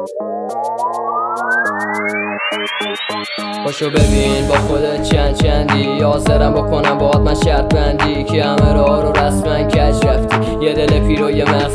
پاشو ببین با خودت چندی حاضرم بکنم باهات من شرط بندی که همه راه رو رسما کج رفتی. یه دل پیر و یه مغز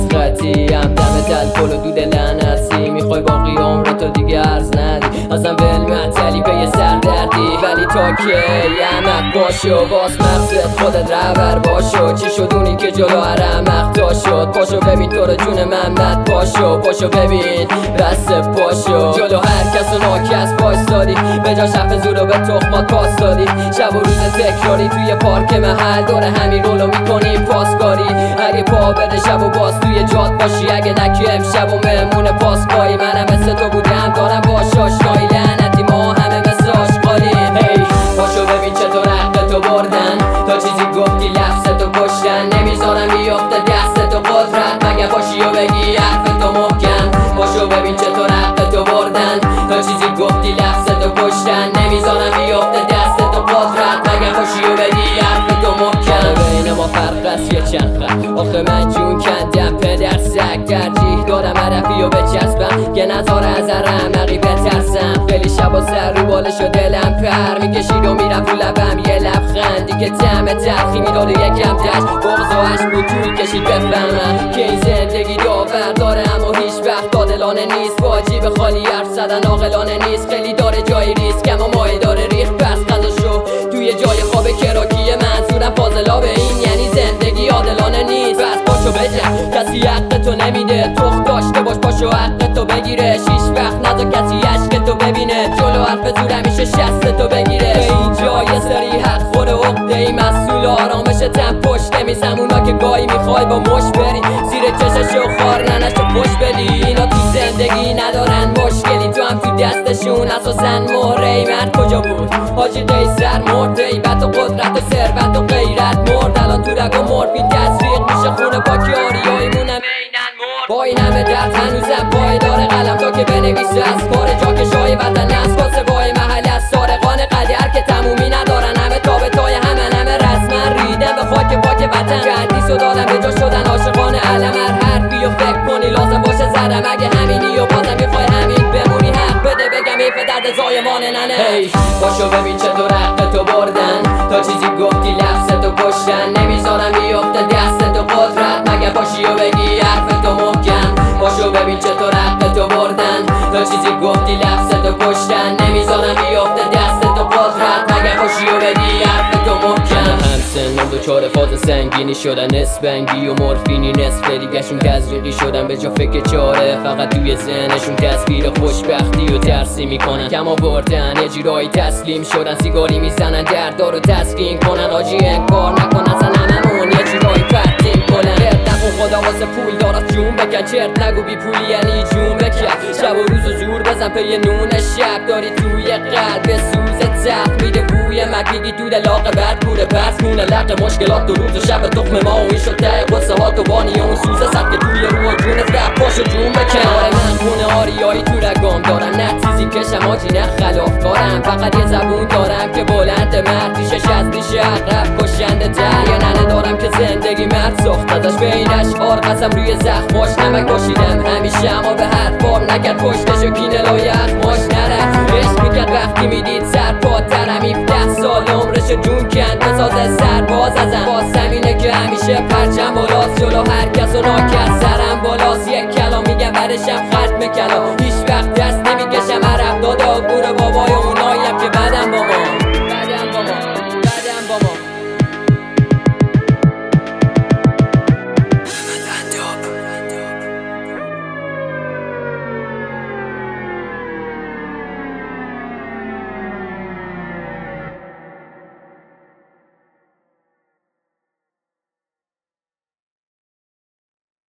خطی هم دم الکل و دود لعنتی. میخوای باقی عمرتو دیگه عرض ندی اصلا به علم عطلی به یه سردردی. ولی تا که یمق باشو باز مغزت خودت رهبر باشو. چی شد اونی که جلو هر مقتا شد؟ پاشو ببین تو رو جون محمد پاشو ببین بس پاشو. جلو هر کس و ناکس پایستادی به جا شف زور و به تخمات پاس دادی. شب و روز تکراری توی پارک محل دور همین رولو میکنیم پاسکاری. اگه پا بده شب و باز توی جاد باشی، اگه نکی امشب و مهمون پاسکایی. منم مثل تو بودم دارم باش آشنایی، لعنتی ما همه مثل آشغالیم. هی پاشو ببین چطور حقتو بردن، تا چیزی گفتی لفظتو کشتن. نمیذارم بیافته دستتو قدرت، مگه باشی و بگی حرفتو محکم. پاشو ببین چطور حقتو بردن، تا چیزی گفتی لفظتو کشتن. نمیذارم بیافته دستتو قدرت، مگه باشی و بگی حرفتو محکم. بین ما فرق است یه چند خط، آخه من جون کندم پدر سگ. ترجیح دادم عرفی و بچسبم که نظاره از عمقی بترسم. خیلی شبا سر رو بالش و دلم پر میکشید و میرفت رو لبم یه لبخندی که طعم تلخی میداد و یکم دشت بغض و عشق بود توی کشید بفهمم که این زندگی داور داره اما هیچ وقت عادلانه نیست. واجی به خالی حرف زدن عاقلانه نیست. خیلی داره جای ریسک اما مایه داره ریخ. پس غذا شو توی جای خواب کراکی منصورم فاضلا به این یعنی زندگی عادلانه نیست. بس پاشو بجه کسی حقتو نمیده، تخت داشته باش پاشو حقتو بگیره. شیش وقت نذار کسی عشقتو ببینه، جلو حرف زور همیشه شستتو بگیره. به اینجا یه سری حق خوره عقده ای مسئول آرامشتم پشت نمیزم. اونا که گاهی میخوای با مش بری زیر چشش و خار ننشو پشت بدی. اینا تو زندگی ندارن مشکلی، تو هم تو دستشون اساسن مهره. ای مرد کجا بود حاجی قیصر مرد، هیبت و قدرت و ثروت و غیرت مرد. الان تو رگ و مورفین تزریق میشه خونه پاکی آریاییمونم اینن مرد. با این همه درد هنوزم پای داره قلم تا که بنویسه از کار جا که شای وطن از واسه بای محل از سارقان قدر که تمومی ندارن. همه تابتای همه رسما ریدن به خاک پاک وطن. گردیس و دادم به جا شدن عاشقان علم. هر حرفی و فکر کنی لازم باشه زدم. اگه همینی و بازم میخوای همین بمونی حق بده بگم ایف درد زایمانه ننه. هی پاشو ببین چطور حقتو بردن، تا چیزی گفتی لفظتو کشتن. نمیذارم بیافته دستتو قدرت، مگه باشی و بگی حرفتو محکم. پاشو ببین چطور حقتو بردن، تا چیزی گفتی لفظتو کشتن. نمیذارم بیافته دستتو قدرت، مگه باشی و بگی حرفتو محکم. همسن دوچار فاز سنگینی شدن، نسبنگی و مورفینی نصف دیگهشون تزریقی شدن. به جا فکر چاره فقط توی ذهنشون تصویر خوشبختی و ترسی میکنن. کم آوردن یه جورایی تسلیم شدن، سیگاری میزنن دردارو تسکین کنن. آجی انکار نکن اصلا هممون یه جورایی پرتیم کنن. خدا واسه پول دارد جون بکن، چرت نگو بی پولی یعنی جون بکن. شب و روز و زور بزن پی نون شب، داری توی قلب سوز تخت میده بوی مکیگی تو دلاغ بعد پوره پس مونه لق مشکلات دو روز و شب تخم ما و این شد ته قصه ها تو بانی اون سوزه سبک توی رو جون فرق پاشو جون بکن. آره من خونه آریایی تو رگام دارم، نه چیزی کشم آجی نه خلاف کارم. فقط یه زبون دارم که بلند مرد ریشش از ریش عقرب کشنده تر. یه ننه دارم که زندگی مرد ساخت ازش به این اشعار قسم روی زخماش نمک باشیدم همیشه. اما به هر بار نکرد پشتشو کینه لای اخماش نرفت. عشق میکرد وقتی میدید سر پاترم 17 سال عمرشو جون کند بسازه سرباز ازم. واسم اینه که همیشه پرچم بالاست، جلو هر کس و ناکس سرم بالاست. یک کلام میگم برشم ختم کلام، هیچ وقت دست نمیکشم عرب دادا گور بابای